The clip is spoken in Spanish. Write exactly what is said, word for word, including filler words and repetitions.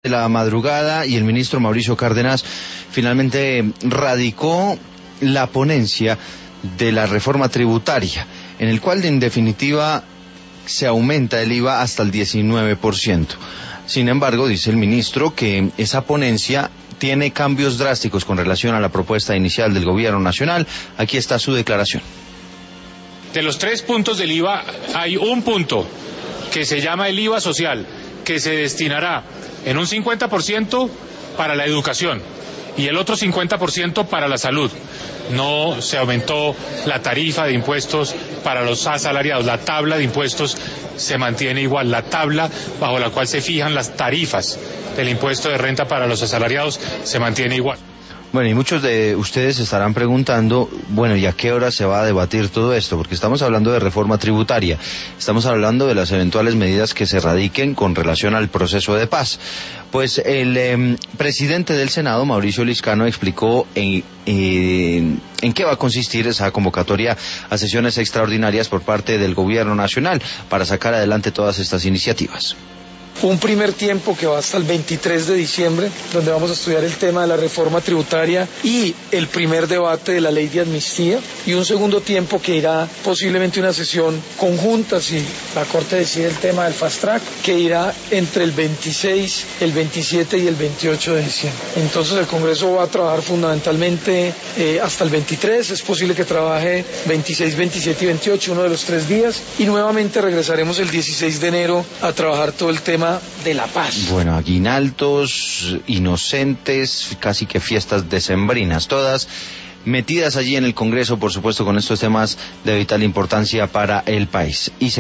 de la madrugada y el ministro Mauricio Cárdenas finalmente radicó la ponencia de la reforma tributaria, en el cual en definitiva se aumenta el I V A hasta el diecinueve por ciento. Sin embargo, dice el ministro que esa ponencia tiene cambios drásticos con relación a la propuesta inicial del gobierno nacional. Aquí está su declaración. De los tres puntos del I V A hay un punto que se llama el I V A social, que se destinará en un cincuenta por ciento para la educación y el otro cincuenta por ciento para la salud. No se aumentó la tarifa de impuestos para los asalariados, la tabla de impuestos se mantiene igual, la tabla bajo la cual se fijan las tarifas del impuesto de renta para los asalariados se mantiene igual. Bueno, y muchos de ustedes se estarán preguntando, bueno, ¿y a qué hora se va a debatir todo esto? Porque estamos hablando de reforma tributaria, estamos hablando de las eventuales medidas que se radiquen con relación al proceso de paz. Pues el eh, presidente del Senado, Mauricio Liscano, explicó en, en, en qué va a consistir esa convocatoria a sesiones extraordinarias por parte del gobierno nacional para sacar adelante todas estas iniciativas. Un primer tiempo que va hasta el veintitrés de diciembre, donde vamos a estudiar el tema de la reforma tributaria y el primer debate de la ley de amnistía, y un segundo tiempo que irá posiblemente una sesión conjunta, si la Corte decide el tema del fast track, que irá entre el veintiséis, el veintisiete y el veintiocho de diciembre. Entonces el Congreso va a trabajar fundamentalmente eh, hasta el veintitrés, es posible que trabaje veintiséis, veintisiete y veintiocho, uno de los tres días, y nuevamente regresaremos el dieciséis de enero a trabajar todo el tema de la paz. Bueno, aguinaldos, inocentes, casi que fiestas decembrinas, todas metidas allí en el Congreso, por supuesto, con estos temas de vital importancia para el país. Y